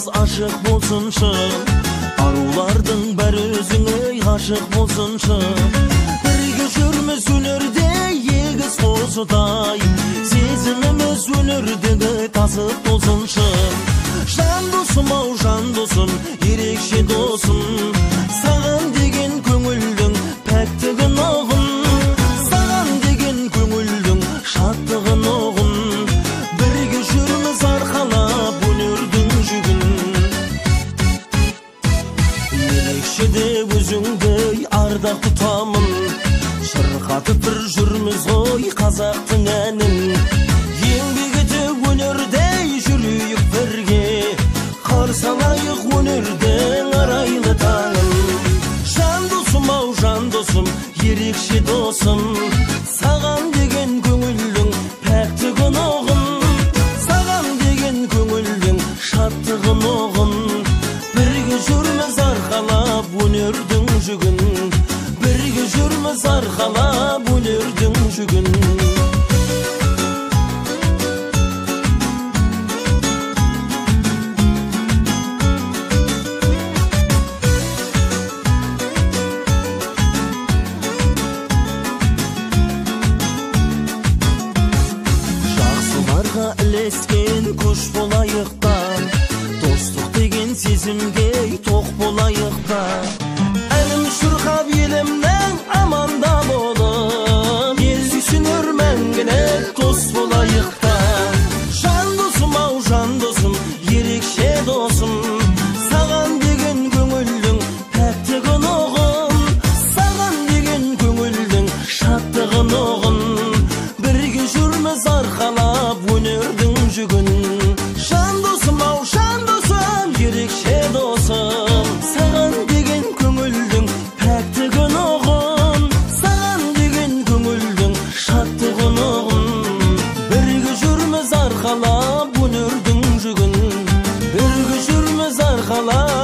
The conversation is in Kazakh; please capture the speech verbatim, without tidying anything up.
aşık bolsunçu, arulардың bәрі өзіңе ғашық болсыншы. Бірге жүрміз өнерде егіз қозыдай, сезіміміз өнердегі тасып болсыншы. Жан досым ау жан досым, ерекше досым, саған деген көңілдің пәктігін оғын, саған деген көңілдің шаттығын оғын. Бірге жүрміз арқалап өнердің жүгін. Ерекше де өзіңдей ардақ тұтамын, шырқатып бір жүрміз ғой қазақтың әнін. Еңбек етіп өнердей жүрейік бірге, қарсалайық өнердің арайлы таңын. Жан досым ау жан досым, ерекше досым, саған деген көңілдің пәктігін оғын, саған деген көңілдің шаттығын оғын. Бірге жүрміз арқалап өнердің жүгін, бірге жүрміз арқалап өнердің жүгін. Жақсыларға ілескен күш болайық та, достық деген сезімге тоқ болайық та. Әлім шырқап елімнің аманда болып, ел сүйсінер мәңгілік дос болайық та. Жан досым ау жан досым, ерекше досым, саған деген көңілдің пәктігін оғын, саған деген көңілдің шаттығын оғын. Бірге жүрміз арқалап өнердің жүгін. Жан досым ау жан досым, ерекше досым, саған деген көңілдің пәктігін оғын, саған деген көңілдің шаттығын оғын. Бірге жүрміз арқалап өнердің жүгін, бірге жүрміз арқалап